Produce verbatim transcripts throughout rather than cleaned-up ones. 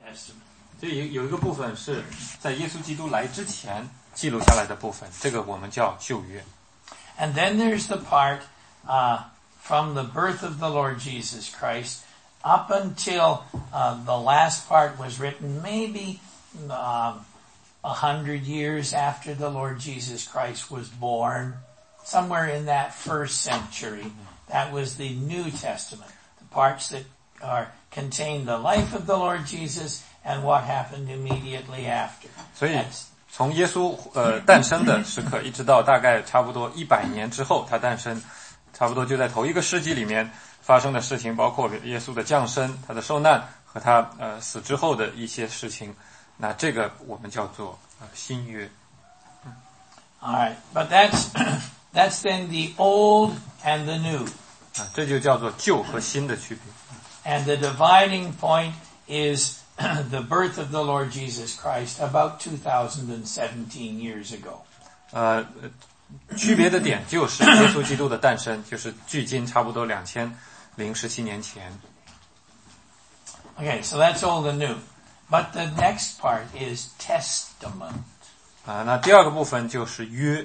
Testament. 这有有一个部分是在耶稣基督来之前记录下来的部分，这个我们叫旧约。 And then there's the part uh, from the birth of the Lord Jesus Christ up until uh, the last part was written maybe uh, a hundred years after the Lord Jesus Christ was born, somewhere in that first century. That was the New Testament, the parts that are contain the life of the Lord Jesus and what happened immediately after. 所以从耶稣呃诞生的时刻一直到大概差不多一百年之后他诞生，差不多就在头一个世纪里面发生的事情，包括耶稣的降生、他的受难和他呃死之后的一些事情，那这个我们叫做呃新约。 All right, but that's that's then the old and the new. 啊，这就叫做旧和新的区别。 And the dividing point is the birth of the Lord Jesus Christ about two thousand seventeen years ago. 呃，区别的点就是耶稣基督的诞生，就是距今差不多两千零十七年前。 Okay, so that's old and new. But the next part is testament. 啊，那第二个部分就是约。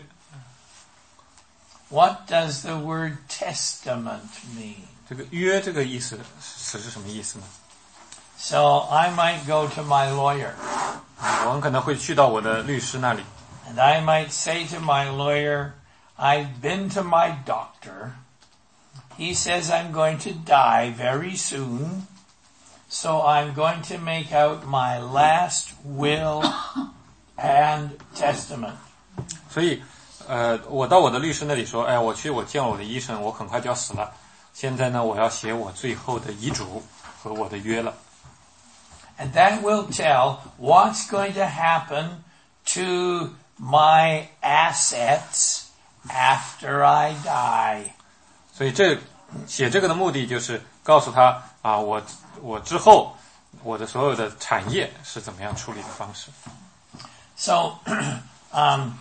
What does the word testament mean? 这个约这个意思词是什么意思呢？ So I might go to my lawyer. 我很可能会去到我的律师那里。 And I might say to my lawyer, I've been to my doctor. He says I'm going to die very soon. So I'm going to make out my last will and testament. 所以，呃，我到我的律师那里说，哎，我去我见我的医生，我很快就要死了。现在呢，我要写我最后的遗嘱和我的约了。 And that will tell what's going to happen to my assets after I die. 所以这写这个的目的就是告诉他啊，我我之后我的所有的产业是怎么样处理的方式。 So, um,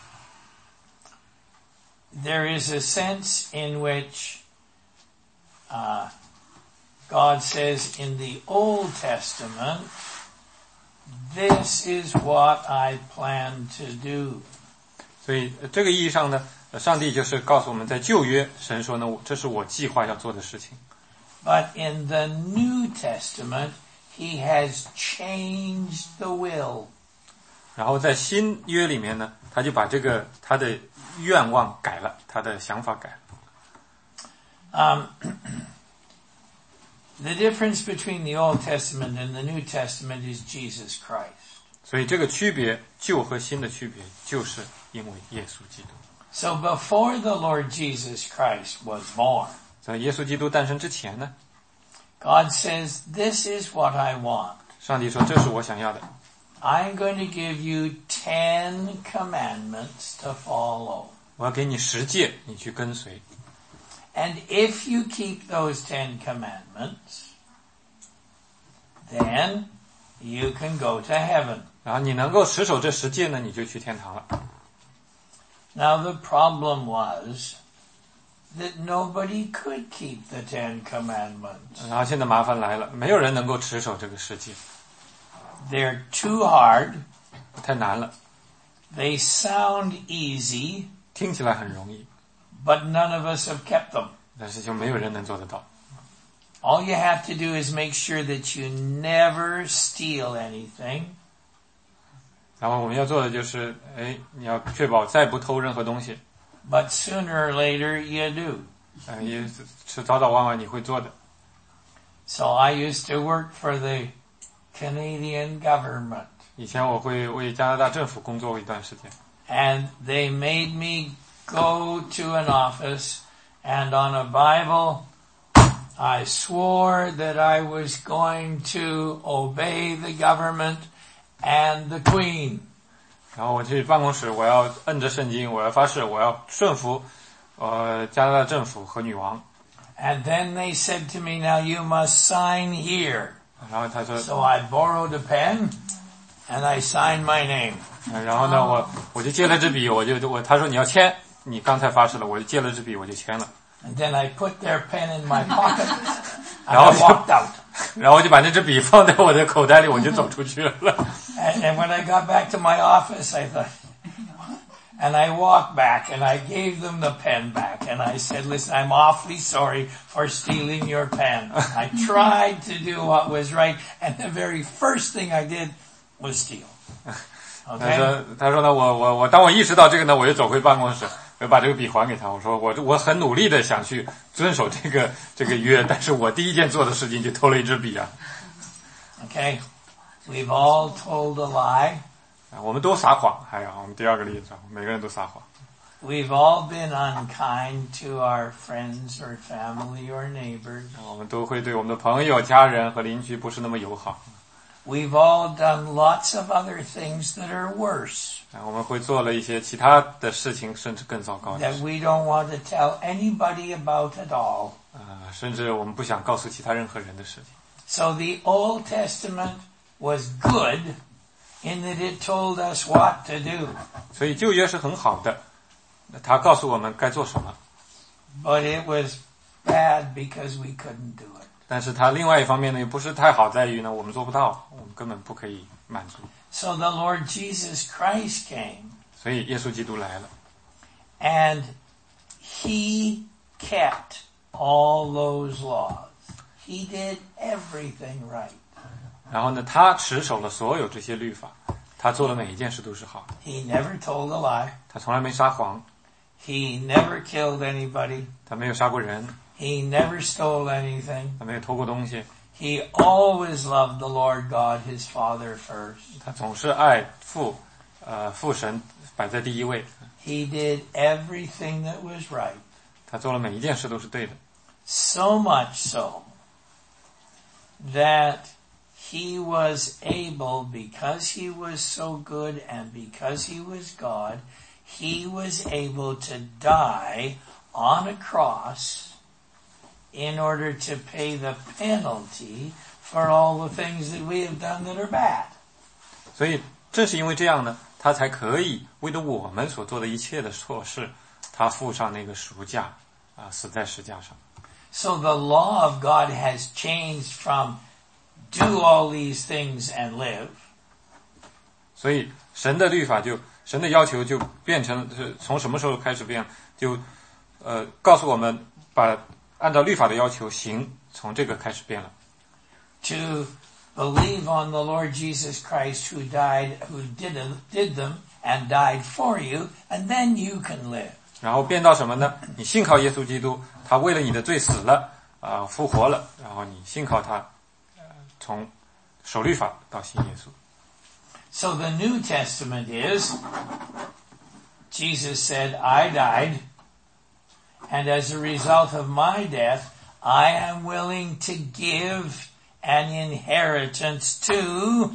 there is a sense in which uh, God says in the Old Testament, this is what I plan to do. 所以这个意义上呢，上帝就是告诉我们在旧约，神说呢，这是我计划要做的事情。 But in the New Testament, he has changed the will. 然后在新约里面呢，他就把这个他的愿望改了，他的想法改了。 Um, the difference between the Old Testament and the New Testament is Jesus Christ. 所以这个区别，旧和新的区别，就是因为耶稣基督。 So before the Lord Jesus Christ was born, 在耶稣基督诞生之前呢， God says, this is what I want. 上帝说这是我想要的。 I'm going to give you ten commandments to follow. 我要给你十诫，你去跟随。 And if you keep those ten commandments, then you can go to heaven. 然后你能够持守这十诫呢，你就去天堂了。 Now the problem was that nobody could keep the ten commandments. 然后现在麻烦来了，没有人能够持守这个十诫。 They're too hard. 太难了。 They sound easy. 听起来很容易。 But none of us have kept them. 但是就没有人能做得到。 All you have to do is make sure that you never steal anything. 然后我们要做的就是，哎，你要确保再不偷任何东西。 But sooner or later you do. 呃，也是早早晚晚你会做的。 So I used to work for the Canadian government. 以前我会为加拿大政府工作过一段时间。 And they made me go to an office, and on a Bible, I swore that I was going to obey the government and the Queen. 然后我去办公室，我要摁着圣经，我要发誓，我要顺服，呃，加拿大政府和女王。 And then they said to me, "Now you must sign here." 然后他说 So I borrowed a pen, and I signed my name. 然后呢，我我就借了支笔，我就我他说你要签，你刚才发誓了，我就借了支笔，我就签了。 And then I put their pen in my pocket, and 然后 I walked out. 然后我就把那支笔放在我的口袋里，我就走出去了。 And, and when I got back to my office, I thought, and I walked back and I gave them the pen back and I said, listen, I'm awfully sorry for stealing your pen. I tried to do what was right and the very first thing I did was steal. 他说他说呢我我我当我意识到这个呢，我就走回办公室，我把这个笔还给他，我说我我很努力的想去遵守这个这个约，但是我第一件做的事情就偷了一支笔啊。 Okay, we've all told a lie. 我们都撒谎，还有我们第二个例子，每个人都撒谎。 We've all been unkind to our friends or family or neighbors. 我们都会对我们的朋友、家人和邻居不是那么友好。 We've all done lots of other things that are worse. 我们会做了一些其他的事情，甚至更糟糕的 That we don't want to tell anybody about at all. 啊，甚至我们不想告诉其他任何人的事情。 So the Old Testament was good in that it told us what to do. 所以旧约是很好的，它告诉我们该做什么。 But it was bad because we couldn't do it. 但是它另外一方面呢，也不是太好，在于呢，我们做不到，我们根本不可以满足。 So the Lord Jesus Christ came. 所以耶稣基督来了。 And he kept all those laws. He did everything right. 然后呢，他持守了所有这些律法，他做的每一件事都是好的。 He never told a lie. 他从来没撒谎， He never killed anybody. 他没有杀过人， He never stole anything. 他没有偷过东西， He always loved the Lord God, his Father, first. 他总是爱父，呃，父神摆在第一位。 He did everything that was right. 他做了每一件事都是对的。 So much so that he was able, because he was so good and because he was God, he was able to die on a cross in order to pay the penalty for all the things that we have done that are bad. 所以正是因为这样呢，他才可以为了我们所做的一切的错事，他付上那个赎价，啊，死在石架上。 So the law of God has changed from do all these things and live. 所以神的律法就神的要求就变成是从什么时候开始变？就呃告诉我们把按照律法的要求行，从这个开始变了。 To believe on the Lord Jesus Christ who died, who did, did them and died for you, and then you can live. 然后变到什么呢？你信靠耶稣基督，他为了你的罪死了，啊、呃，复活了，然后你信靠他，呃，从守律法到信耶稣。 So the New Testament is, Jesus said, I died, and as a result of my death, I am willing to give an inheritance to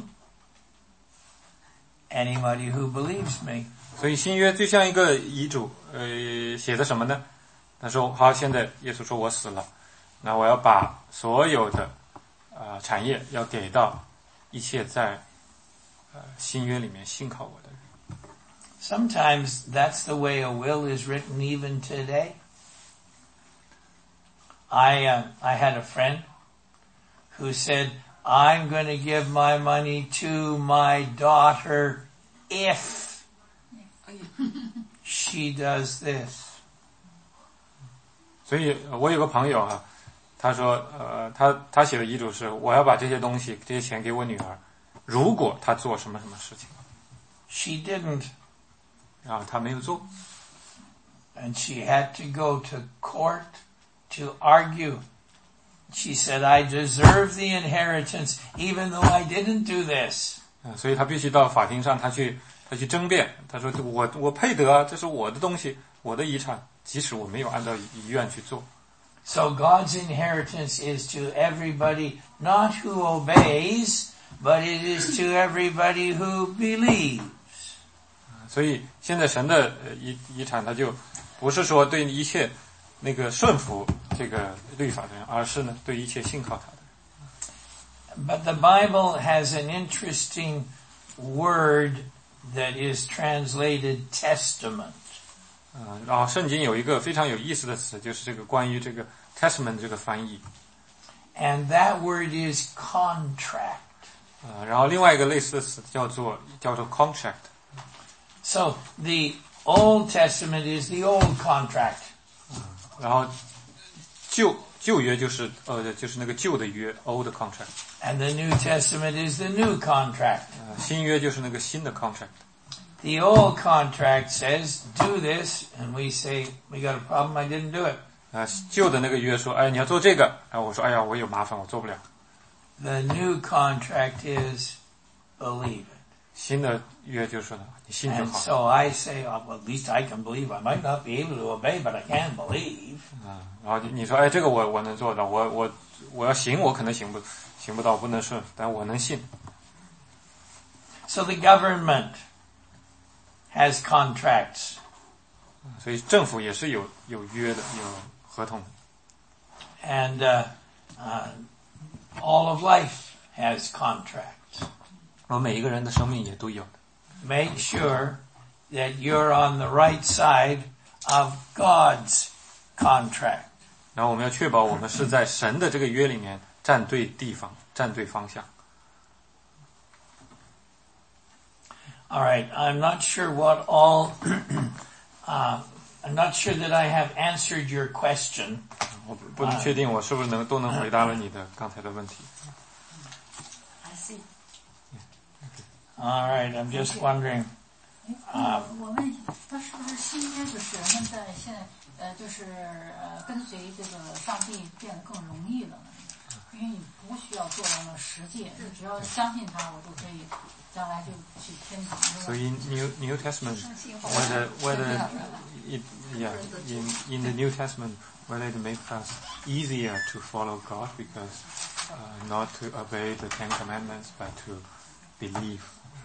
anybody who believes me. 所以新约就像一个遗嘱，呃，写的什么呢？他说：“好，现在耶稣说我死了，那我要把所有的啊、呃、产业要给到一切在呃新约里面信靠我的人。” Sometimes that's the way a will is written even today. I uh, I had a friend who said, I'm going to give my money to my daughter if she does this. 所以我有个朋友啊，他说，呃，他他写的遗嘱是，我要把这些东西、这些钱给我女儿，如果她做什么什么事情。 She didn't. 然后她没有做。 And she had to go to court to argue. She said, I deserve the inheritance even though I didn't do this. 啊，所以她必须到法庭上，她去她去争辩。她说，我我配得啊，这是我的东西，我的遗产。即使我没有按照遗愿去做。 So God's inheritance is to everybody, not who obeys, but it is to everybody who believes. 所以现在神的遗遗产，它就不是说对一切那个顺服这个律法的人，而是呢对一切信靠他的人。 But the Bible has an interesting word that is translated testament. 啊，然后圣经有一个非常有意思的词，就是这个关于这个 testament 这个翻译。 and that word is contract. 呃，然后另外一个类似的词叫做叫做 contract。 So the Old Testament is the old contract. 然后旧旧约就是呃就是那个旧的约 old contract。 And the New Testament is the new contract. 呃，新约就是那个新的 contract。 The old contract says, do this, and we say, we got a problem, I didn't do it. 啊，旧的那个约说，哎，你要做这个，然后我说，哎呀，我有麻烦，我做不了。 The new contract is, believe it. 新的约就说呢，你信就 And 好。 so I say, oh, well, at least I can believe. I might not be able to obey, but I can believe. 啊，然后你说，哎，这个我我能做到，我我我要行，我可能行不行不到，不能顺，但我能信。 So the government has contracts. 所以政府也是有有约的，有合同的。 And uh, uh, all of life has contracts. 然后每一个人的生命也都有的。 Make sure that you're on the right side of God's contract. 然后我们要确保我们是在神的这个约里面站对地方，站对方向。 All right, I'm not sure what all, uh, I'm not sure that I have answered your question. 我不不能确定我是不是能都能回答了你的刚才的问题。 I see. All right, I'm just wondering. 呃，我问他是不是新约就是人们在现在呃就是呃跟随这个上帝变得更容易了呢？因为你不需要做到那实践，你只要相信他，我就可以将来就去天堂。 所以 New New Testament whether whether it yeah in in the New Testament whether it makes us easier to follow God because uh, not to obey the Ten Commandments but to believe.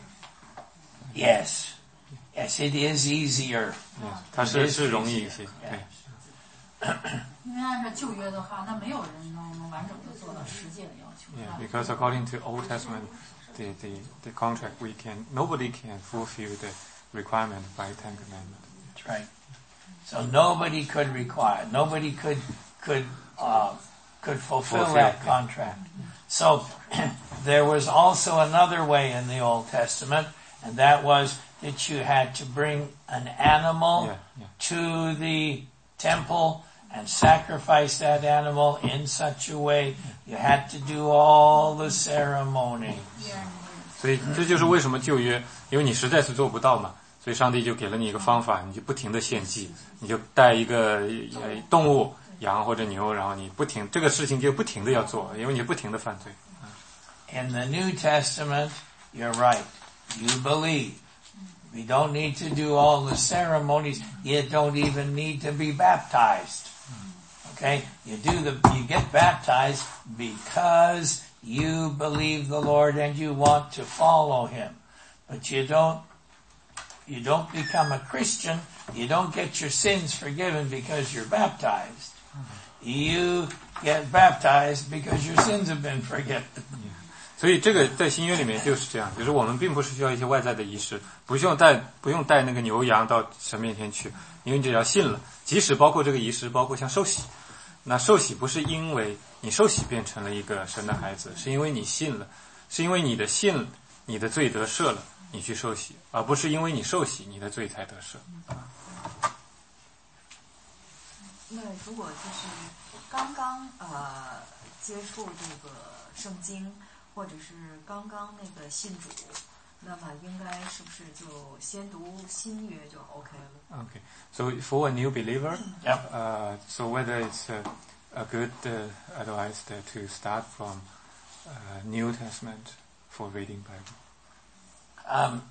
Yes. Yes, it is easier. Yes, 它是是容易一些。对。 因为按照旧约的话，那没有人能能完整的做到实践的要求。 Yeah, because according to Old Testament, the, the, the contract we can nobody can fulfill the requirement by Ten Commandments. That's right. So nobody could require, nobody could could uh, could fulfill Fulfill, that yeah. contract. So there was also another way in the Old Testament, and that was that you had to bring an animal Yeah, yeah. to the temple and sacrifice that animal in such a way. You had to do all the ceremonies. 所以这就是为什么旧约，因为你实在是做不到嘛，所以上帝就给了你一个方法，你就不停的献祭，你就带一个呃动物，羊或者牛，然后你不停这个事情就不停的要做，因为你不停的犯罪。 In the New Testament, you're right. You believe. We don't need to do all the ceremonies. You don't even need to be baptized. Okay? You do the, you get baptized because you believe the Lord and you want to follow Him. But you don't, you don't become a Christian. You don't get your sins forgiven because you're baptized. You get baptized because your sins have been forgiven. 所以这个在新约里面就是这样，就是我们并不是需要一些外在的仪式，不用带不用带那个牛羊到神面前去，因为你只要信了，即使包括这个仪式，包括像受洗，那受洗不是因为你受洗变成了一个神的孩子，是因为你信了，是因为你的信，你的罪得赦了，你去受洗，而不是因为你受洗，你的罪才得赦。 那如果就是刚刚呃接触这个圣经，或者是刚刚那个信主，那么应该是不是就先读新约就 OK 了 Okay, so for a new believer, Yep. uh, so whether it's a, a good uh, advice that to start from uh, New Testament for reading Bible, Um,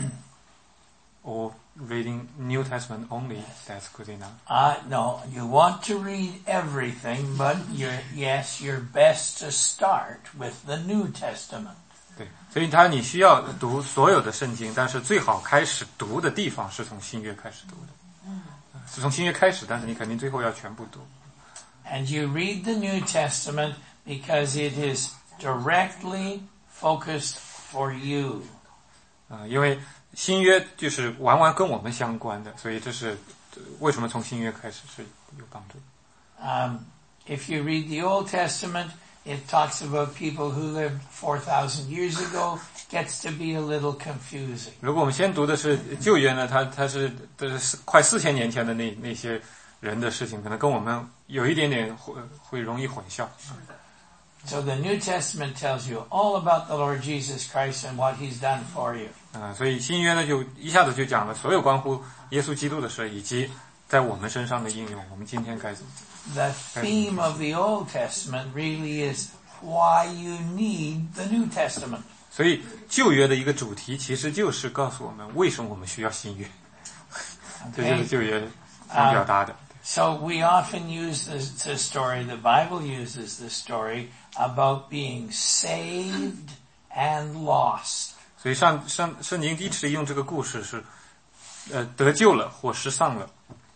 or reading New Testament only, that's good enough. Uh, no, you want to read everything, but you're, yes, you're best to start with the New Testament. 对，所以他你需要读所有的圣经，但是最好开始读的地方是从新约开始读的，嗯，是从新约开始，但是你肯定最后要全部读。 And you read the New Testament because it is directly focused for you. 啊、呃，因为新约就是完完跟我们相关的，所以这是为什么从新约开始是有帮助。 Um, if you read the Old Testament, it talks about people who lived four thousand years ago, gets to be a little confusing. 如果我们先读的是旧约呢，它它是这是快四千年前的那那些人的事情，可能跟我们有一点点会会容易混淆。 So the New Testament tells you all about the Lord Jesus Christ and what He's done for you. 啊，所以新约呢就一下子就讲了所有关乎耶稣基督的事，以及在我们身上的应用。我们今天该怎么？ The theme of the Old Testament really is why you need the New Testament. 所以旧约的一个主题其实就是告诉我们为什么我们需要新约，这就是旧约想表达的。 So we often use this, this story, the Bible uses this story about being saved and lost. 所以上上圣经一直用这个故事是，呃，得救了或失丧了。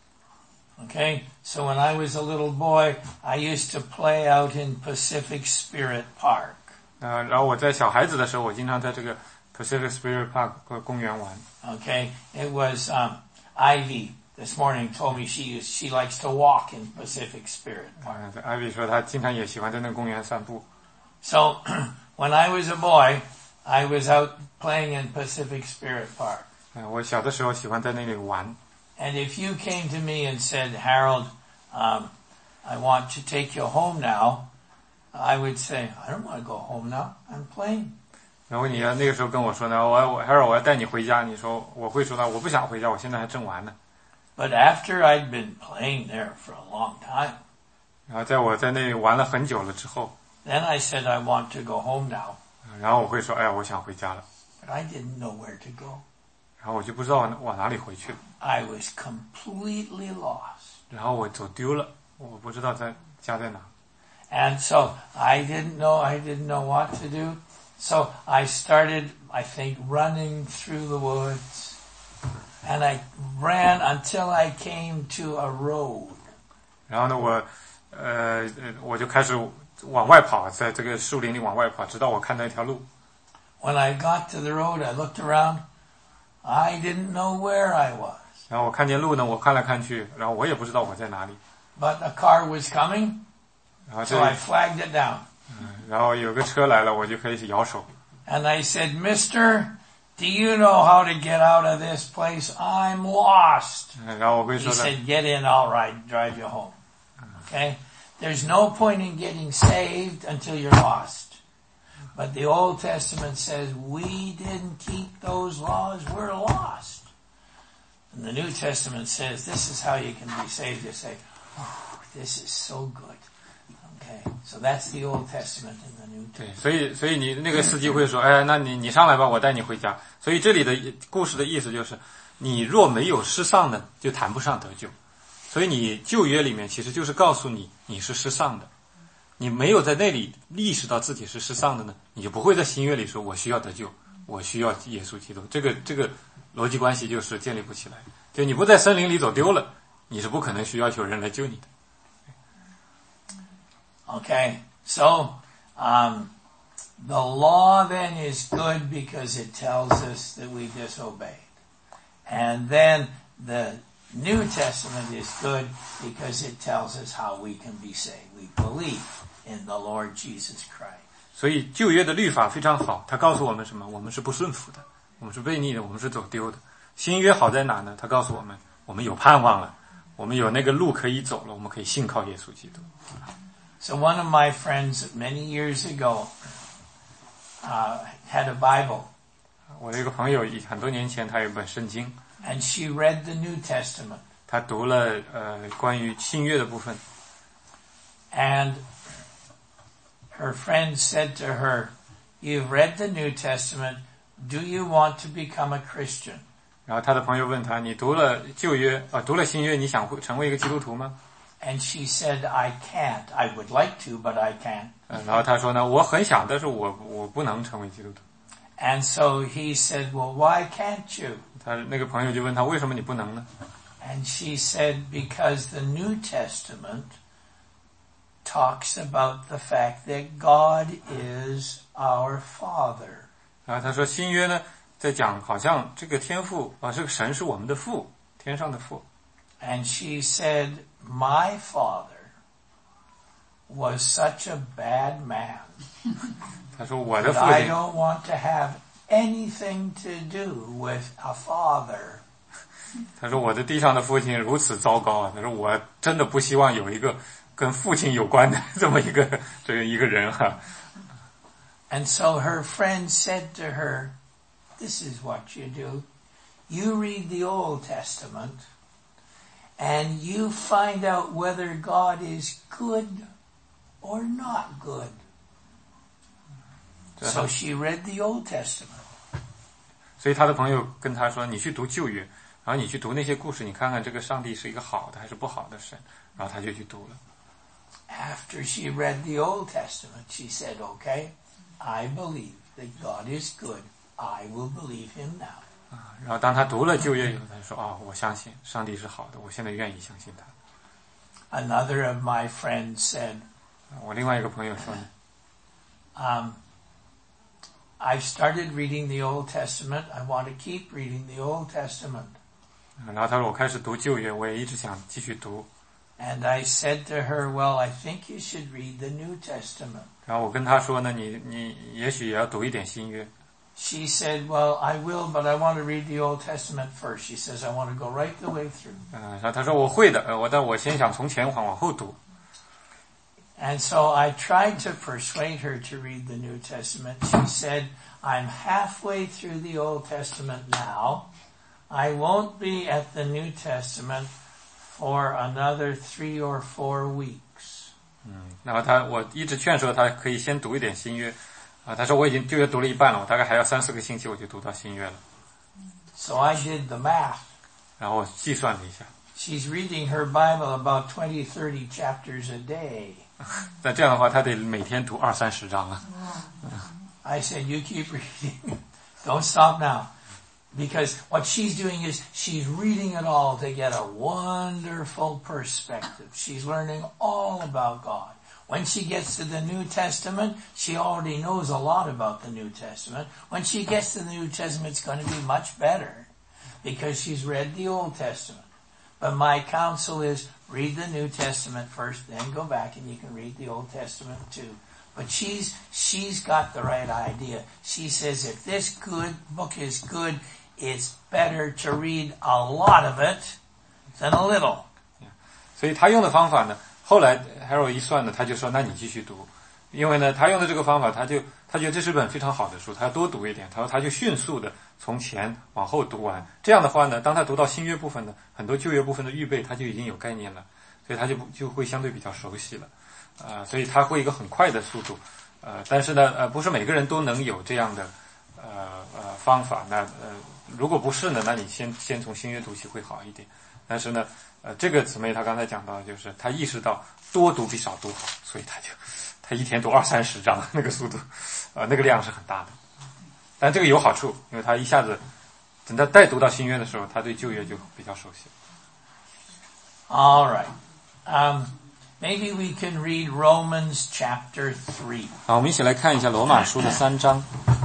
Okay, so when I was a little boy, I used to play out in Pacific Spirit Park. 呃，然后我在小孩子的时候，我经常在这个 Pacific Spirit Park 公园玩。 Okay, it was um, Ivy this morning told me she she likes to walk in Pacific Spirit Park. 呃，Ivy 说她经常也喜欢在那个公园散步。 So when I was a boy, I was out playing in Pacific Spirit Park. 呃，我小的时候喜欢在那里玩。 And if you came to me and said, Harold, um, I want to take you home now, I would say, I don't want to go home now. I'm playing. 然后你要那个时候跟我说呢，我我 Harold 我要带你回家，你说我会说呢，我不想回家，我现在还正玩呢。 But after I'd been playing there for a long time, 然后在我在那里玩了很久了之后， then I said, I want to go home now. 然后我会说，哎呀，我想回家了。 But I didn't know where to go. 然后我就不知道往哪里回去了。 I was completely lost. 然后我走丢了，我不知道在家在哪。 And so I didn't know, I didn't know what to do. So I started, I think, running through the woods. And I ran until I came to a road. 然后呢，我呃我就开始往外跑，在这个树林里往外跑，直到我看到一条路。 When I got to the road, I looked around. I didn't know where I was. 然后我看见路呢，我看来看去，然后我也不知道我在哪里。 But a car was coming, 然后 so 这 I flagged it down. 然后有个车来了，我就可以摇手。 And I said, Mister, do you know how to get out of this place? I'm lost. 然后我会 He 说呢， said, get in, all right, drive you home. Okay? There's no point in getting saved until you're lost. But the Old Testament says we didn't keep those laws, we're lost. And the New Testament says this is how you can be saved. You say, oh, this is so good. Okay, so that's the Old Testament and the New 对， Testament. 所以所以你那个司机会说，哎，那你你上来吧，我带你回家。所以这里的故事的意思就是，你若没有失丧的，就谈不上得救。所以你旧约里面其实就是告诉你你是失丧的，你没有在那里意识到自己是失丧的呢，你就不会在新约里说我需要得救，我需要耶稣基督。这个这个逻辑关系就是建立不起来。就你不在森林里走丢了，你是不可能需要求人来救你的。 Okay, so um, the law then is good because it tells us that we disobeyed. And then the New Testament is good because it tells us how we can be saved. We believe in the Lord Jesus Christ. 所以旧约的律法非常好，它告诉我们什么？我们是不顺服的，我们是悖逆的，我们是走丢的。新约好在哪呢？它告诉我们，我们有盼望了，我们有那个路可以走了，我们可以信靠耶稣基督。 So one of my friends many years ago uh, had a Bible, 我的一个朋友很多年前，他有一本圣经， and she read the New Testament. 他读了呃关于新约的部分， And her friend said to her, "You've read the New Testament. Do you want to become a Christian?" 然后他的朋友问他：“你读了旧约啊、呃，读了新约，你想会成为一个基督徒吗？” And she said, "I can't. I would like to, but I can't." 呃，然后他说呢：“我很想，但是我我不能成为基督徒。” And so he said, "Well, why can't you?" 他那个朋友就问他：“为什么你不能呢？” And she said, "Because the New Testament talks about the fact that God is our Father." 然后他说：“新约呢，在讲好像这个天父啊，这个神是我们的父，天上的父。” And she said, "My Father was such a bad man 他说我的 that 父 I 亲 don't want to have anything to do with a father. 他说我的地上的父亲如此糟糕啊，他说我真的不希望有一个跟父亲有关的这么一个这个一个人哈、啊。 And so her friend said to her, this is what you do. You read the Old Testament and you find out whether God is good or not good. So she read the Old Testament. 所以他的朋友跟他说，你去读旧约，然后你去读那些故事，你看看这个上帝是一个好的还是不好的神，然后他就去读了。 After she read the Old Testament, she said, okay, I believe that God is good. I will believe him now. 啊，然后当他读了旧约以后，他就说：“哦，我相信上帝是好的，我现在愿意相信他。” Another of my friends said, 我另外一个朋友说呢， um, I've started reading the Old Testament. I want to keep reading the Old Testament. 然后他说我开始读旧约，我也一直想继续读。 And I said to her, well, I think you should read the New Testament. 然后我跟他说呢，你你也许也要读一点新约。 She said, well, I will, but I want to read the Old Testament first. She says, I want to go right the way through. 嗯，然后他说我会的，呃，我但我先想从前往往后读。 And so I tried to persuade her to read the New Testament. She said, I'm halfway through the Old Testament now. I won't be at the New Testament for another three or four weeks. 嗯，然后他我一直劝说他可以先读一点新约。啊，他说我已经旧约读了一半了，我大概还要三四个星期我就读到新约了。 So I did the math. 然后我计算了一下， She's reading her Bible about twenty, thirty chapters a day. 那这样的话，他得每天读二三十章啊。 I said, you keep reading. Don't stop now. Because what she's doing is she's reading it all to get a wonderful perspective. She's learning all about God. When she gets to the New Testament, she already knows a lot about the New Testament. When she gets to the New Testament, it's going to be much better because she's read the Old Testament. But my counsel is read the New Testament first, then go back and you can read the Old Testament too. But she's, she's got the right idea. She says if this good book is good, it's better to read a lot of it than a little. 所以他用的方法呢，后来 Harold 一算呢，他就说那你继续读，因为呢他用的这个方法，他就他觉得这是本非常好的书，他要多读一点，他说他就迅速的从前往后读完，这样的话呢，当他读到新约部分呢，很多旧约部分的预备他就已经有概念了，所以他就就会相对比较熟悉了，呃，所以他会一个很快的速度，呃，但是呢，呃，不是每个人都能有这样的呃呃方法，那呃如果不是呢，那你先先从新约读起会好一点，但是呢。呃，这个姊妹她刚才讲到，就是她意识到多读比少读好，所以她就她一天读二三十章，那个速度，呃，那个量是很大的。但这个有好处，因为她一下子等她再读到新约的时候，她对旧约就比较熟悉。 All right, um, maybe we can read Romans chapter three. 好，我们一起来看一下罗马书的三章。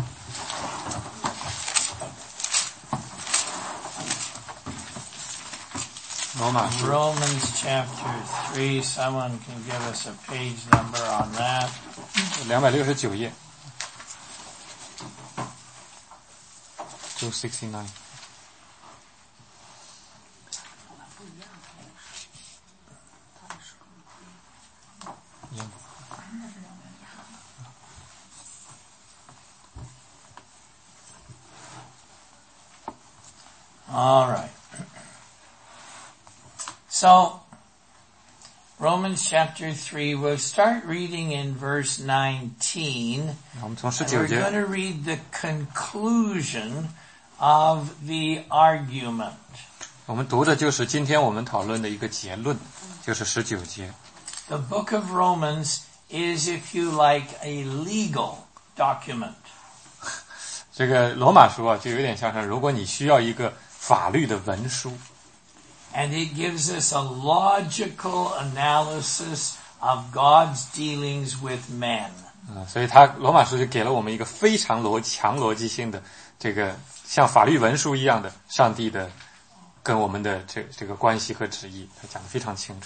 Romans chapter three. Someone can give us a page number on that. 两百六十九页。two sixty-nine. All right. So, Romans chapter three, we'll start reading in verse nineteen. 我们从十 And 九 we're 节 going to read the conclusion of the argument. 我们读的就是今天我们讨论的一个结论，就是十九节。 The book of Romans is, if you like, a legal document. 这个罗马书啊，就有点像是如果你需要一个法律的文书。 And it gives us a logical analysis of God's dealings with men. 嗯，所以他罗马书就给了我们一个非常逻强逻辑性的这个像法律文书一样的上帝的跟我们的这这个关系和旨意，他讲得非常清楚。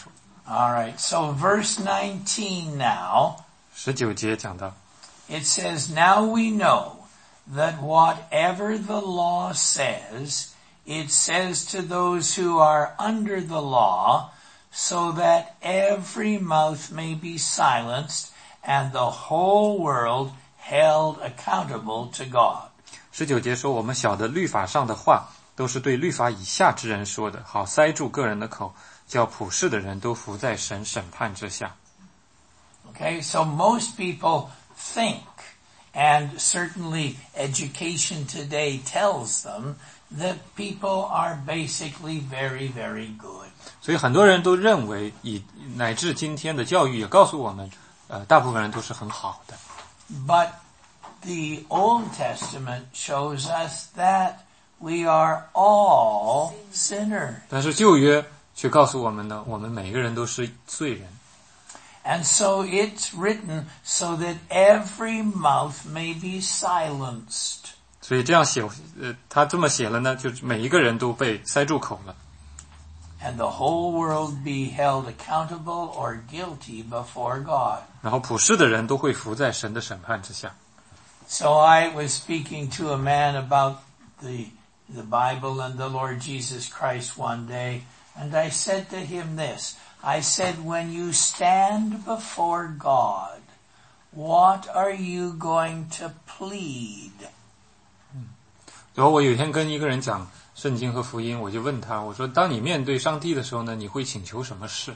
All right, so verse nineteen now. 十九节讲到 It says, Now we know that whatever the law says, it says to those who are under the law, so that every mouth may be silenced and the whole world held accountable to God. 十九节说，我们晓得律法上的话都是对律法以下之人说的，好塞住个人的口，叫普世的人都服在神审判之下。 Okay, so most people think, and certainly education today tells them, that people are basically very, very good. 所以很多人都认为，以乃至今天的教育也告诉我们，呃，大部分人都是很好的。 But the Old Testament shows us that we are all sinners. 但是旧约却告诉我们呢，我们每个人都是罪人。 And so it's written so that every mouth may be silenced. 所以这样写，呃，他这么写了呢，就是每一个人都被塞住口了。 And the whole world be held accountable or guilty before God. 然后普世的人都会服在神的审判之下。 So I was speaking to a man about the, the Bible and the Lord Jesus Christ one day, and I said to him this, I said, when you stand before God, what are you going to plead? 然后我有一天跟一个人讲圣经和福音，我就问他，我说，当你面对上帝的时候呢，你会请求什么事？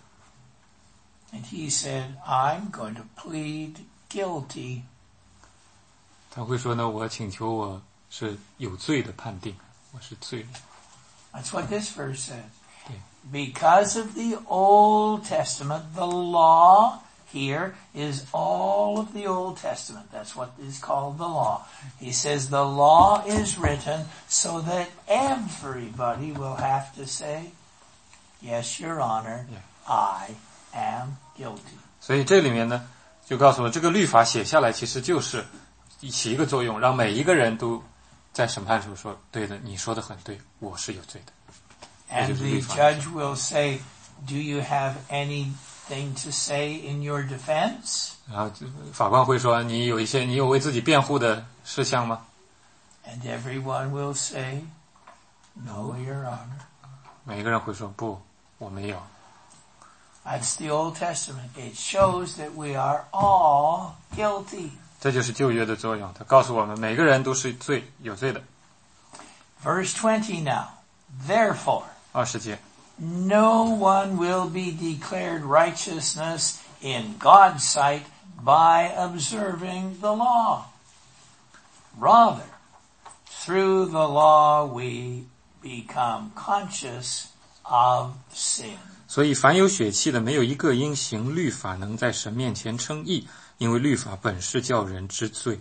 And he said, I'm going to plead guilty. 他会说呢，我请求我是有罪的判定，我是罪人。 That's what this verse says. Okay. Because of the Old Testament, the law here is all of the Old Testament. That's what is called the law. He says the law is written so that everybody will have to say, Yes, Your Honor, Yeah. I am guilty. 所以这里面呢，就告诉我，这个律法写下来其实就是起一个作用，让每一个人都在审判时候说，对的，你说的很对，我是有罪的。 And the judge will say, Do you have anything to say in your defense? 然后法官会说，你有一些，你有为自己辩护的事项吗？ And everyone will say, No, Your Honor. 每一个人会说，不，我没有。 That's the Old Testament. It shows that we are all guilty. 这就是旧约的作用，它告诉我们每个人都是罪有罪的。 Verse twenty now. Therefore, 二十节， no one will be declared righteousness in God's sight by observing the law. Rather, through the law we become conscious of sin. 所以凡有血气的，没有一个因行律法能在神面前称义，因为律法本是叫人知罪。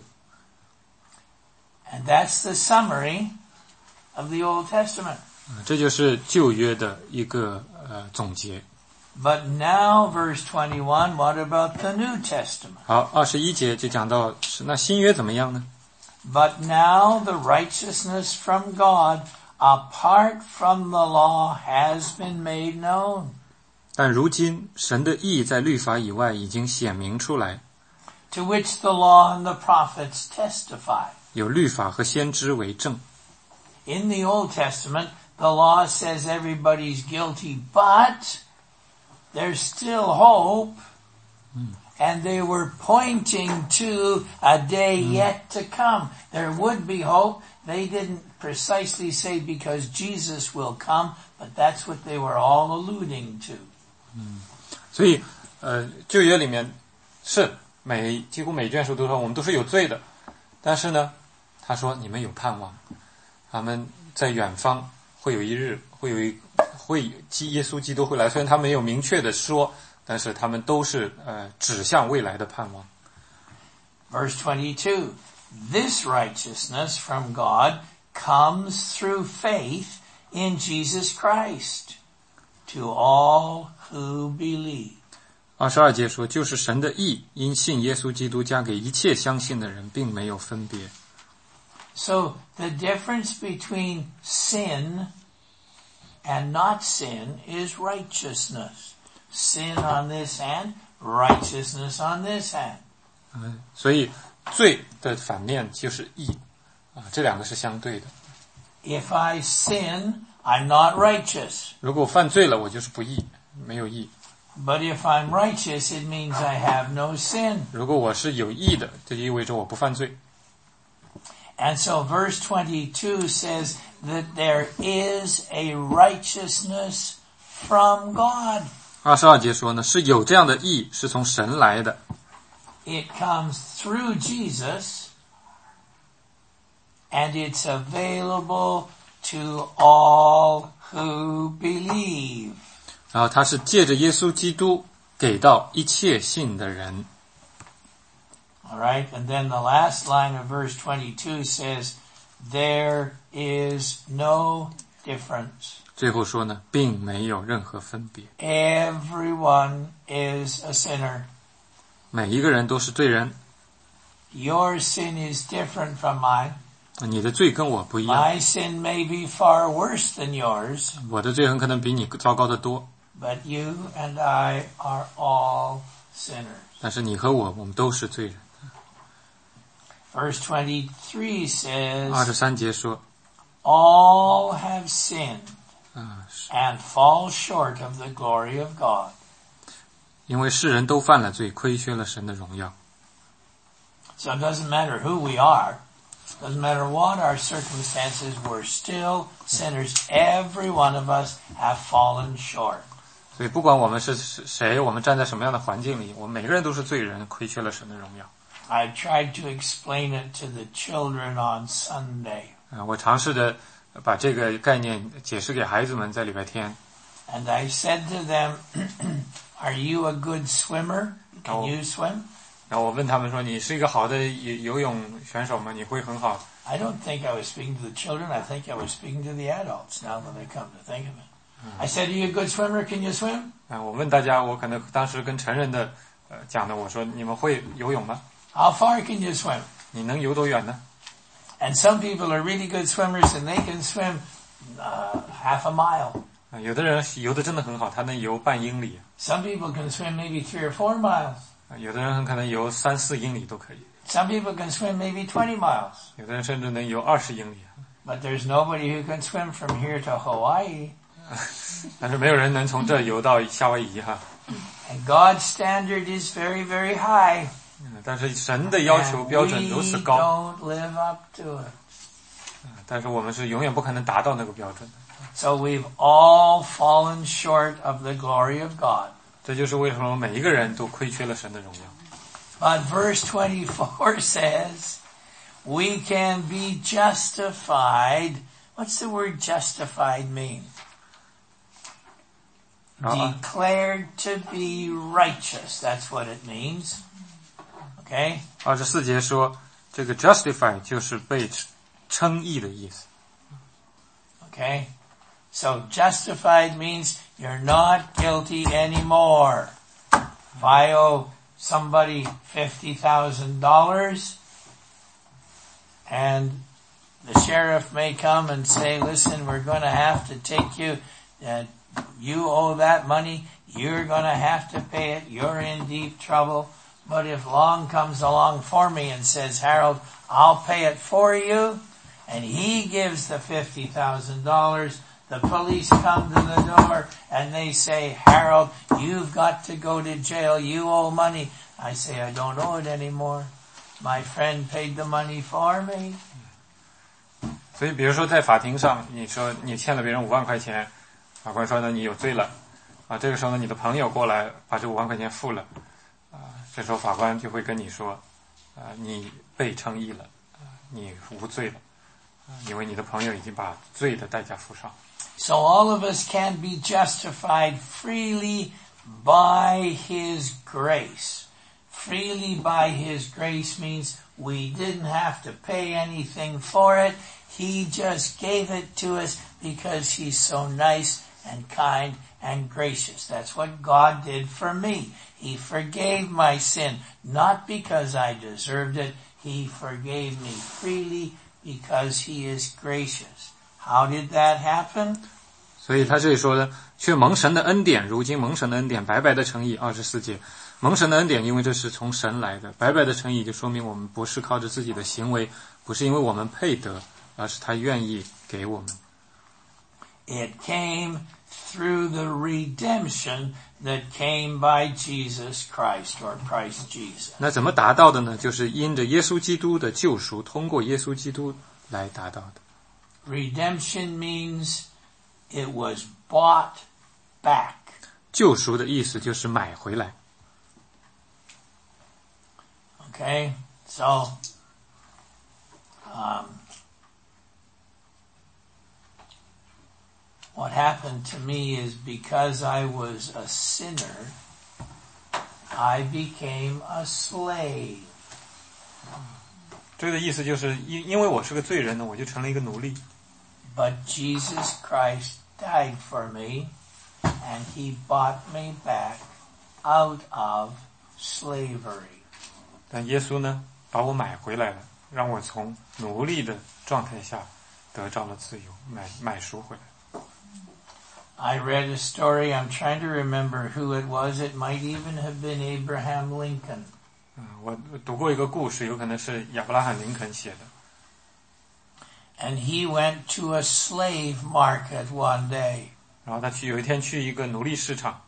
And that's the summary of the Old Testament. 这就是旧约的一个呃总结。 But now, verse twenty-one, what about the New Testament? 好，二十一节就讲到是那新约怎么样呢？ But now the righteousness from God apart from the law has been made known. 但如今神的义在律法以外已经显明出来， To which the law and the prophets testify. 有律法和先知为证。 In the Old Testament, the law says everybody's guilty, but there's still hope. And they were pointing to a day yet to come. There would be hope. They didn't precisely say because Jesus will come, but that's what they were all alluding to. 所以，呃，旧约里面是每几乎每卷书都说我们都是有罪的，但是呢，他说你们有盼望，他们在远方会有一日会有一会基耶稣基督会来，虽然他没有明确的说。 但是他们都是呃指向未来的盼望。 Verse twenty-two, this righteousness from God comes through faith in Jesus Christ to all who believe. 二十二节说，就是神的义，因信耶稣基督加给一切相信的人，并没有分别。 So the difference between sin and not sin is righteousness. sin on this hand, righteousness on this hand. 嗯，所以罪的反面就是义啊，这两个是相对的。 If I sin, I'm not righteous. 如果我犯罪了，我就是不义，没有义。 But if I'm righteous, it means I have no sin. 如果我是有义的，这就意味着我不犯罪。 And so verse twenty-two says that there is a righteousness from God. 二十二节说呢，是有这样的义，是从神来的。 It comes through Jesus, and it's available to all who believe. 然后他是借着耶稣基督给到一切信的人。 All right, and then the last line of verse twenty-two says, there is no difference. 最后说呢，并没有任何分别。 Everyone is a sinner. 每一个人都是罪人， Your sin is different from mine. 你的罪跟我不一样， My sin may be far worse than yours, 我的罪很可能比你糟糕得多， but you and I are all sinners. 但是你和我，我们都是罪人。 Verse twenty-three 二 says, 十三节说， all have sinned 啊， and fall short of the glory of God. 因为世人都犯了罪，亏缺了神的荣耀。 So it doesn't matter who we are. Doesn't matter what our circumstances, we're still sinners. Every one of us have fallen short. 所以不管我们是谁，我们站在什么样的环境里，我们每个人都是罪人，亏缺了神的荣耀。 I've tried to explain it to the children on Sunday. 啊，我尝试着把这个概念解释给孩子们，在礼拜天。 And I said to them, are you a good swimmer? Can Oh. you swim? 然后我问他们说：“你是一个好的游游泳选手吗？你会很好？” I don't think I was speaking to the children. I think I was speaking to the adults now that I come to think of it. I said, are you a good swimmer? Can you swim? 啊，我问大家，我可能当时跟成人的呃讲的，我说：“你们会游泳吗？ How far can you swim? 你能游多远呢？” And some people are really good swimmers and they can swim uh, half a mile. 啊，有的人游的真的很好，他能游半英里； Some people can swim maybe three or four miles. 啊，有的人很可能游三四英里都可以； Some people can swim maybe twenty miles. 有的人甚至能游二十英里。 But there's nobody who can swim from here to Hawaii. 但是没有人能从这儿游到夏威夷哈。 And God's standard is very, very high. 嗯，但是神的要求 And 标准都是 we 高， don't live up to it. 但是我们是永远不可能达到那个标准的。 So we've all fallen short of the glory of God. 这就是为什么每一个人都亏缺了神的荣耀。 But verse twenty-four says, we can be justified. What's the word justified mean? Uh-uh. Declared to be righteous. That's what it means. Okay? 二十四节说，这个 justify 就是被称义的意思。 Okay? So justified means you're not guilty anymore. If I owe somebody fifty thousand dollars and the sheriff may come and say, listen, we're going to have to take you, uh, you owe that money, you're going to have to pay it, you're in deep trouble. But if Long comes along for me and says, Harold, I'll pay it for you, and he gives the fifty thousand dollars, the police come to the door and they say, Harold, you've got to go to jail, you owe money. I say, I don't owe it anymore. My friend paid the money for me. 所以比如说在法庭上，你说你欠了别人五万块钱，法官说呢你有罪了，啊，这个时候呢你的朋友过来把这五万块钱付了，啊，这时候法官就会跟你说，啊，你被称义了，啊，你无罪了，啊，因为你的朋友已经把罪的代价付上。 So all of us can be justified freely by His grace. Freely by His grace means we didn't have to pay anything for it. He just gave it to us because He's so nice and kind and gracious. That's what God did for me. He forgave my sin, not because I deserved it. He forgave me freely because He is gracious. How did that happen? 所以他这里说的，却蒙神的恩典，如今蒙神的恩典白白的称义。二十四节，蒙神的恩典，因为这是从神来的，白白的称义就说明我们不是靠着自己的行为，不是因为我们配得，而是他愿意给我们。 It came through the redemption that came by Jesus Christ, or Christ Jesus. 那怎么达到的呢？就是因着耶稣基督的救赎，通过耶稣基督来达到的。 Redemption means it was bought back. 救赎的意思就是买回来。 Okay, so um, what happened to me is because I was a sinner, I became a slave. 这个意思就是因因为我是个罪人呢，我就成了一个奴隶。 But Jesus Christ died for me, and he bought me back out of slavery. 但耶稣呢，把我买回来了，让我从奴隶的状态下得到了自由，买买赎回来。 I read a story, I'm trying to remember who it was, it might even have been Abraham Lincoln. 嗯，我读过一个故事，有可能是亚伯拉罕林肯写的。 And he went to a slave market one day. 然后他去有一天去一个奴隶市场。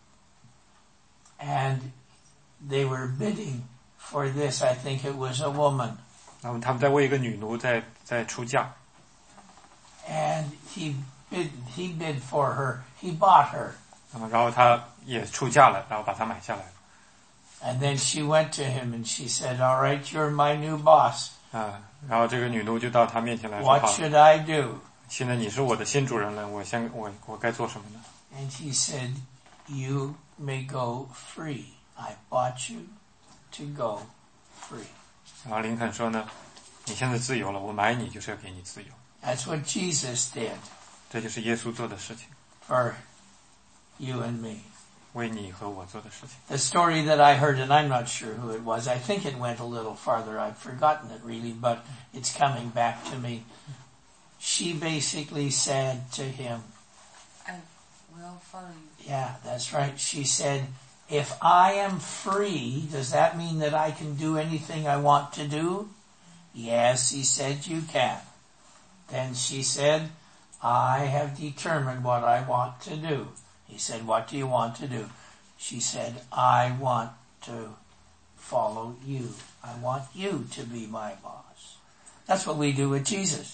And they were bidding for this, I think it was a woman. 然后他们在为一个女奴在在出价。 And he bid, he bid for her, he bought her. 然后他也出价了，然后把她买下来了。 And then she went to him and she said, all right, you're my new boss. 啊，然后这个女奴就到他面前来说：“ What should I do?” 现在你是我的新主人了，我先我我该做什么呢 And he said, you may go free. I bought you to go free. 然后林肯说呢：“你现在自由了，我买你就是要给你自由。” That's what Jesus did. 这就是耶稣做的事情。 For you and me. 为你和我做的事情。 The story that I heard, and I'm not sure who it was, I think it went a little farther. I've forgotten it really, but it's coming back to me. She basically said to him, I will follow you. yeah, that's right. She said, if I am free, does that mean that I can do anything I want to do? Yes, he said, you can. Then she said, I have determined what I want to do. He said, what do you want to do? She said, I want to follow you. I want you to be my boss. That's what we do with Jesus.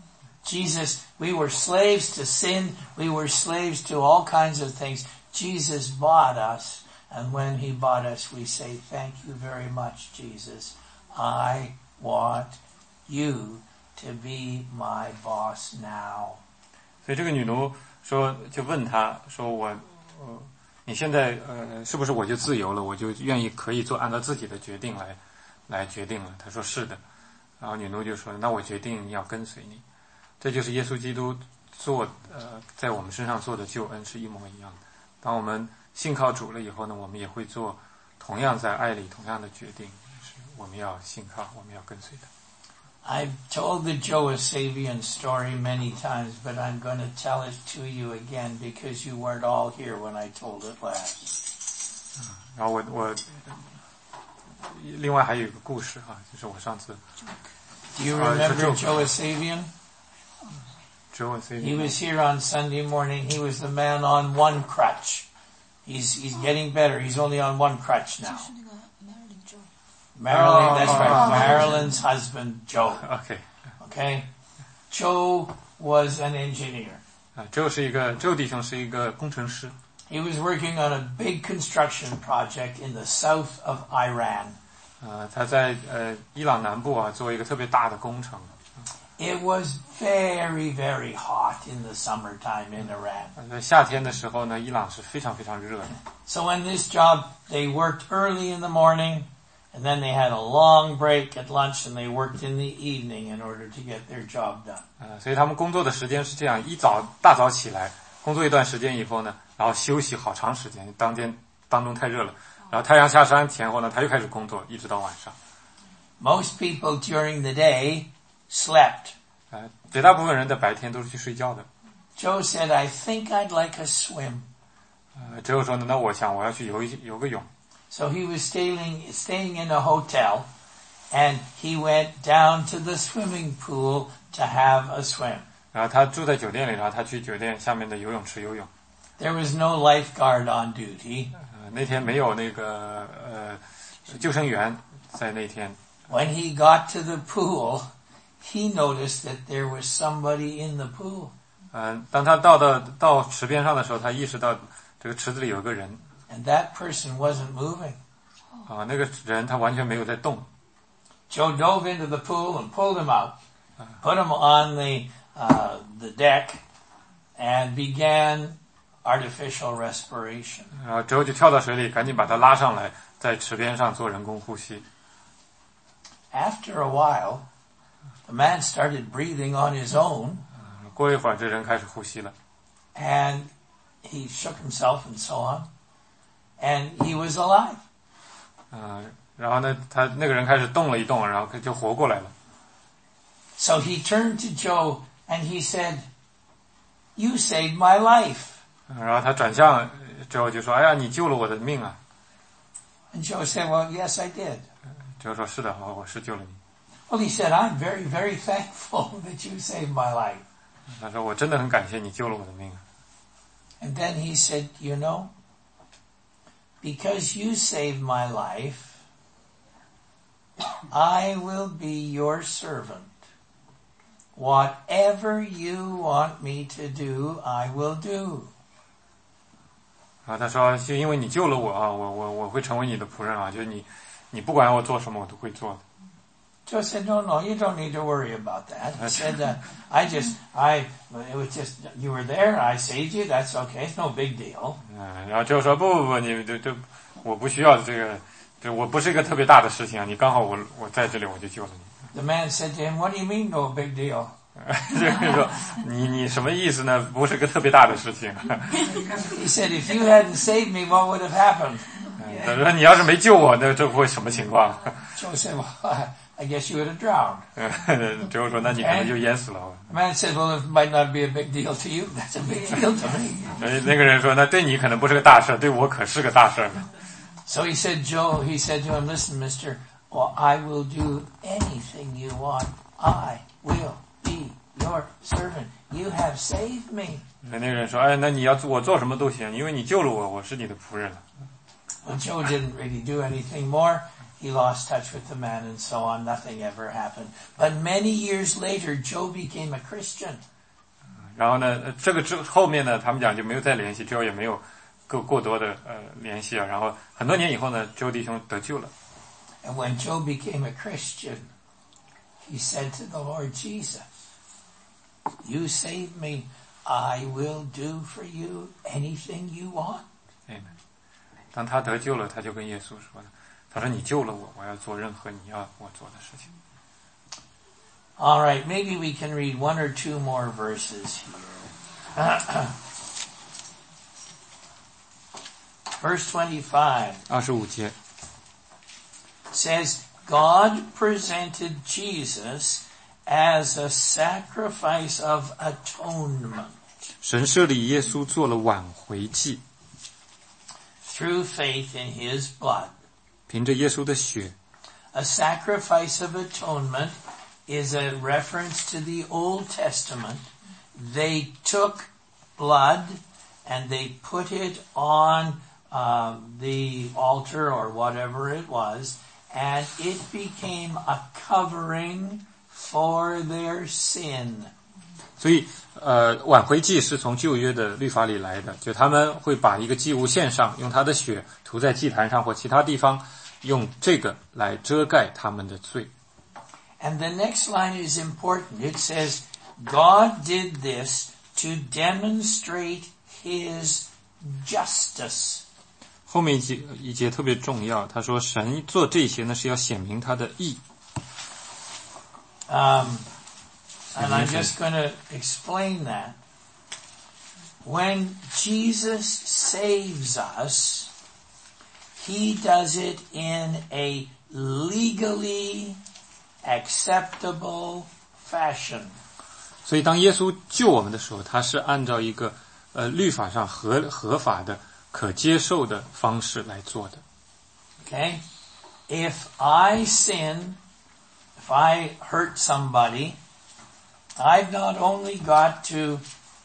Jesus, we were slaves to sin. We were slaves to all kinds of things. Jesus bought us. And when he bought us, we say, thank you very much, Jesus. I want you to be my boss now. 所以这个女奴说，就问他说我，呃，你现在呃，是不是我就自由了？我就愿意可以做按照自己的决定来，来决定了。他说是的。然后女奴就说，那我决定要跟随你。这就是耶稣基督做呃，在我们身上做的救恩是一模一样的。当我们信靠主了以后呢，我们也会做同样在爱里同样的决定，就是我们要信靠，我们要跟随的。 I've told the Joe Savian story many times, but I'm going to tell it to you again because you weren't all here when I told it last. 然后我我另外还有一个故事哈，就是我上次。 Do you remember Joe Savian? Joe Savian. He was here on Sunday morning. He was the man on one crutch. He's he's getting better. He's only on one crutch now. Marilyn, that's right. Marilyn's husband, Joe. Okay. Okay. Joe was an engineer. 啊 ，Joe 是一个 Joe 弟兄是一个工程师。 He was working on a big construction project in the south of Iran. 呃，他在呃伊朗南部啊做一个特别大的工程。 It was very, very hot in the summertime in Iran. 在夏天的时候呢，伊朗是非常非常热的。 So in this job, they worked early in the morning, and then they had a long break at lunch, and they worked in the evening in order to get their job done. 呃，所以他们工作的时间是这样：一早大早起来，工作一段时间以后呢，然后休息好长时间，当天当中太热了，然后太阳下山前后呢，他又开始工作，一直到晚上。 Most people during the day slept. 呃，绝大部分人在白天都是去睡觉的。 Joe said, I think I'd like a swim. 呃，之后说呢，那我想我要去游一游个泳。 So he was staying, staying in a hotel, and he went down to the swimming pool to have a swim. 然后他住在酒店里，然后他去酒店下面的游泳池游泳。 There was no lifeguard on duty. 呃，那天没有那个呃救生员在那天。 When he got to the pool, he noticed that there was somebody in the pool. 嗯，当他到的到池边上的时候，他意识到这个池子里有个人。 And that person wasn't moving. 啊，那个人他完全没有在动。 Joe dove into the pool and pulled him out, put him on the uh, the deck, and began artificial respiration. 然后之后就跳到水里，赶紧把他拉上来，在池边上做人工呼吸。 After a while, the man started breathing on his own. 过了一会儿，这人开始呼吸了。 And he shook himself and so on, and he was alive. 嗯、呃，然后呢，他那个人开始动了一动，然后就活过来了。 So he turned to Joe and he said, "You saved my life." 然后他转向之后就说：“哎呀，你救了我的命啊！” And Joe said, "Well, yes, I did." 就说：“是的，我我是救了你。” Well, he said, "I'm very, very thankful that you saved my life." 他说：“我真的很感谢你救了我的命。” And then he said, "You know, because you saved my life, I will be your servant. Whatever you want me to do, I will do." 然后他说：“就因为你救了我啊，我我我会成为你的仆人啊，就是你你不管我做什么，我都会做的。” Joe said, "No, no, you don't need to worry about that." He said, uh, "I just, I, it was just you were there. I saved you. That's okay. It's no big deal." 嗯，然后就说：“不不不，你这这我不需要这个，这我不是一个特别大的事情啊，你刚好我我在这里，我就救了你。” The man said to him, "What do you mean, no big deal?" 就是说，你你什么意思呢？不是个特别大的事情。 He said, "If you hadn't saved me, what would have happened?" 他说：“你要是没救我，那这会什么情况？” Joe said, "Well, I guess you would have drowned." 之后说：“那你可能就淹死了。” The man said, "Well, it might not be a big deal to you. That's a big deal to me." 那个人说：“那对你可能不是个大事，对我可是个大事。” So he said, Joe, he said to him, "Listen, mister, well, I will do anything you want. I will be your servant. You have saved me." 那个人说：“哎，那你要我做什么都行，因为你救了我，我是你的仆人。” Well, Joe didn't really do anything more. He lost touch with the man and so on. Nothing ever happened. But many years later, Joe became a Christian. 然后呢，这个之后面呢，他们讲就没有再联系，之后也没有过过多的呃联系啊。然后很多年以后呢，周弟兄得救了。 And when Joe became a Christian, he said to the Lord Jesus, "You saved me. I will do for you anything you want." Amen. 当他得救了，他就跟耶稣说了：“他说你救了我，我要做任何你要我做的事情。” All right, maybe we can read one or two more verses here. Verse twenty-five 二十五节 says, "God presented Jesus as a sacrifice of atonement." 神设立耶稣做了挽回祭。 Through faith in his blood. 凭着耶稣的血。 A sacrifice of atonement is a reference to the Old Testament. They took blood and they put it on uh, the altar or whatever it was, and it became a covering for their sin. 所以，呃，挽回祭是从旧约的律法里来的，就他们会把一个祭物献上，用他的血涂在祭坛上或其他地方，用这个来遮盖他们的罪。 And the next line is important. It says, "God did this to demonstrate his justice." 后面一节一节特别重要，他说神做这些呢是要显明他的义。 Um, and I'm just going to explain that. When Jesus saves us, he does it in a legally acceptable fashion. 所以当耶稣救我们的时候，他是按照一个呃律法上合合法的可接受的方式来做的。 Okay? If I sin, if I hurt somebody, I've not only got to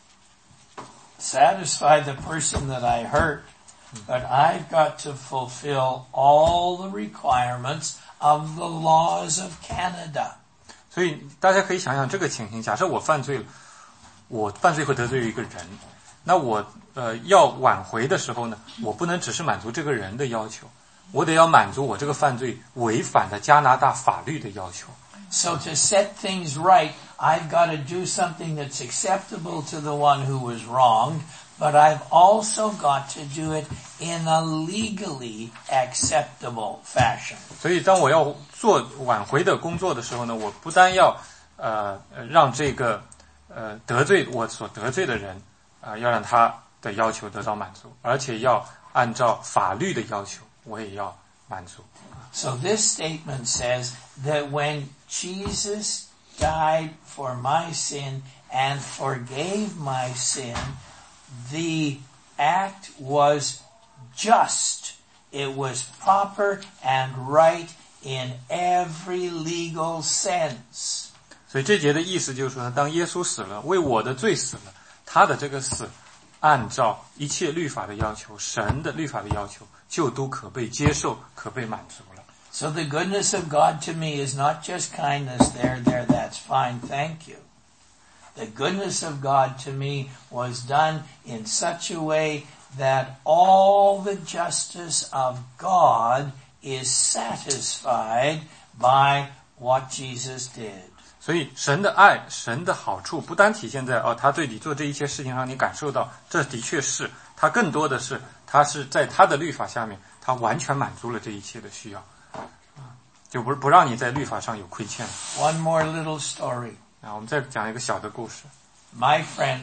satisfy the person that I hurt, but I've got to fulfill all the requirements of the laws of Canada. 所以大家可以想想这个情形，假设我犯罪了，我犯罪会得罪一个人，那我呃要挽回的时候呢，我不能只是满足这个人的要求，我得要满足我这个犯罪违反的加拿大法律的要求。 So to set things right, I've got to do something that's acceptable to the one who was wronged, but I've also got to do it in a legally acceptable fashion. 所以当我要做挽回的工作的时候呢，我不单要呃让这个呃得罪我所得罪的人啊、呃，要让他的要求得到满足，而且要按照法律的要求，我也要满足。 So this statement says that when Jesus died for my sin and forgave my sin, the act was just. It was proper and right in every legal sense. 所以这节的意思就是说，当耶稣死了，为我的罪死了，他的这个死按照一切律法的要求，神的律法的要求，就都可被接受，可被满足了。 So the goodness of God to me is not just kindness. There, there, that's fine. Thank you. The goodness of God to me was done in such a way that all the justice of God is satisfied by what Jesus did. 所以神的爱，神的好处不单体现在哦，他对你做这一切事情让你感受到，这的确是，他更多的是，他是在他的律法下面，他完全满足了这一切的需要。 就不不让你在律法上有亏欠。 One more little story. 啊，我们再讲一个小的故事。 My friend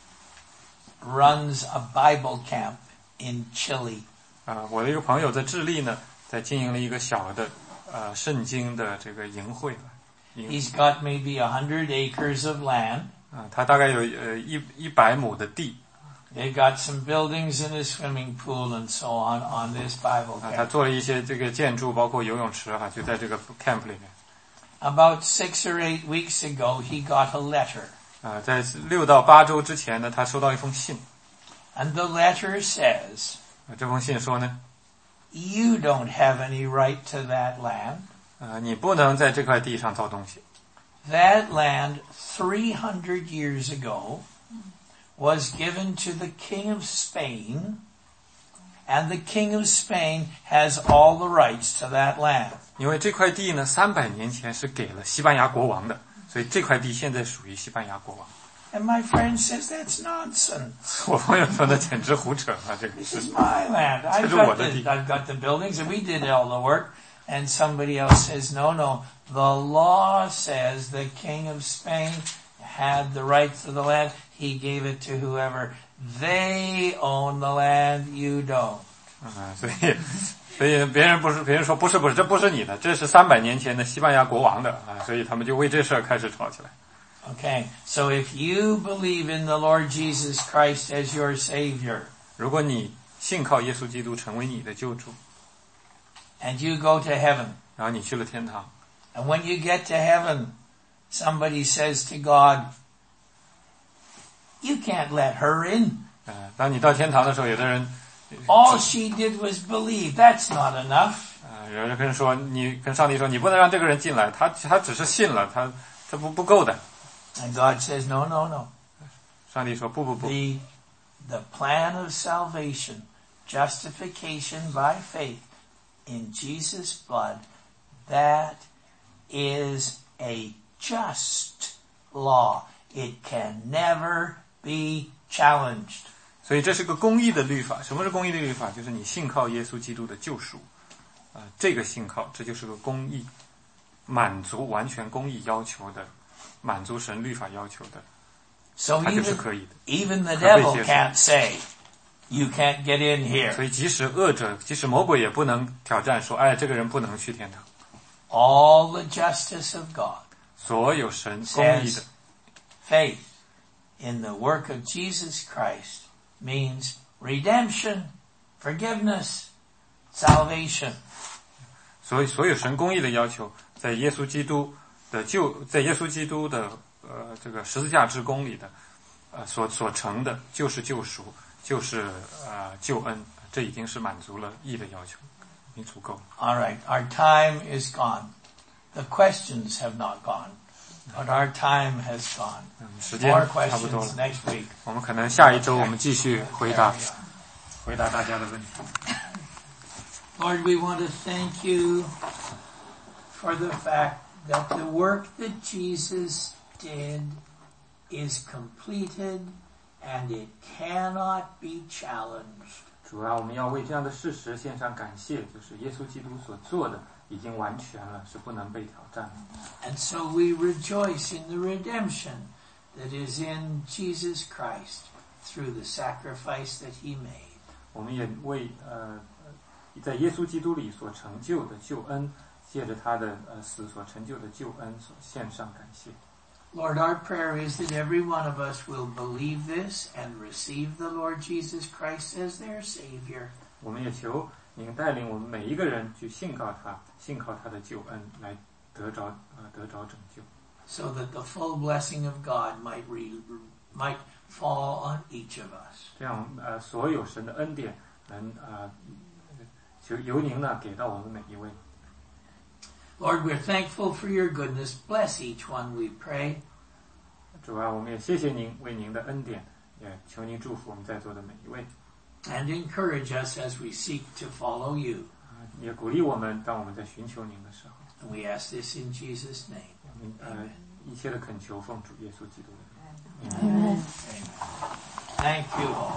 runs a Bible camp in Chile. 啊，我的一个朋友在智利呢，在经营了一个小的呃圣经的这个营会。营 He's got maybe a hundred acres of land. 啊，他大概有呃一一百亩的地。 They got some buildings and a swimming pool and so on on this Bible 啊，他 camp. 做了一些这个建筑，包括游泳池哈、啊，就在这个 camp 里面。 About six or eight weeks ago, he got a letter. 啊，在六到八周之前呢，他收到一封信。 And the letter says, 啊，这封信说呢， you don't have any right to that land. 啊，你不能在这块地上造东西。 That land, three hundred years ago, was given to the King of Spain, and the King of Spain has all the rights to that land. 因为这块地呢，三百年前是给了西班牙国王的，所以这块地现在属于西班牙国王。 And my friend says, that's nonsense. 我朋友说那简直胡扯啊！这个 This 是 is my land. I've 这是我 got 的 the, 地。 I've got the buildings, and we did all the work. And somebody else says, no, no, the law says the King of Spain had the rights to the land. He gave it to whoever. They own the land, you don't. 啊，所以所以别人不是别人说不是不是，这不是你的，这是三百年前的西班牙国王的啊，所以他们就为这事儿开始吵起来。 Okay, so if you believe in the Lord Jesus Christ as your Savior, 如果你信靠耶稣基督成为你的救主， and you go to heaven, 然后你去了天堂， and when you get to heaven, somebody says to God, you can't let her in. 啊，当你到天堂的时候，有的人 All she did was believe. That's not enough. 啊，有人跟说你跟上帝说你不能让这个人进来，他他只是信了，他他不不够的。 And God says, no, no, no. 上帝说不不不， The, the plan of salvation, justification by faith in Jesus' blood, that is a just law. It can never be challenged. 所以这是个公义的律法。什么是公义的律法？就是你信靠耶稣基督的救赎，啊、这个信靠这就是个公义，满足完全公义要求的，满足神律法要求的， So 它就是 even, 可以的。 even the 可被 devil 接受。 can't say, you can't get in 所 here. 以即使恶者，即使魔鬼也不能挑战说，哎，这个人不能去天堂。 All the justice of God, 所有神公义的， faith in the work of Jesus Christ means redemption, forgiveness, salvation. 所以，所有神公义的要求，在耶稣基督的救，在耶稣基督的呃这个十字架之功里的，呃所所成的，就是救赎，就是呃救恩，这已经是满足了义的要求，已经足够了。 All right, our time is gone. The questions have not gone, but our time has gone. 嗯，时间 More 差不多 questions 了。 next week. 我们可能下一周我们继续回答 There we are. 回答大家的问题。 Lord, we want to thank you for the fact that the work that Jesus did is completed and it cannot be challenged. 主啊，我们要为这样的事实献上感谢，就是耶稣基督所做的已经完全了，是不能被挑战的。 And so we rejoice in the redemption that is in Jesus Christ through the sacrifice that he made. 我们也为呃在耶稣基督里所成就的救恩，借着他的呃死所成就的救恩所献上感谢。 Lord, our prayer is that every one of us will believe this and receive the Lord Jesus Christ as their Savior. 我们也求您带领我们每一个人去信靠他，信靠他的救恩，来得着呃得着拯救， so that the full blessing of God might re, might fall on each of us. 这样呃所有神的恩典能呃求由您呢给到我们每一位。 Lord, we're thankful for your goodness. Bless each one, we pray. 主啊，我们也谢谢您为您的恩典，也求您祝福我们在座的每一位， And encourage us as we seek to follow you. 也鼓励我们当我们在寻求您的时候， And we ask this in Jesus' name. 我们呃一切的恳求奉主耶稣基督的名。 Amen. Thank you all.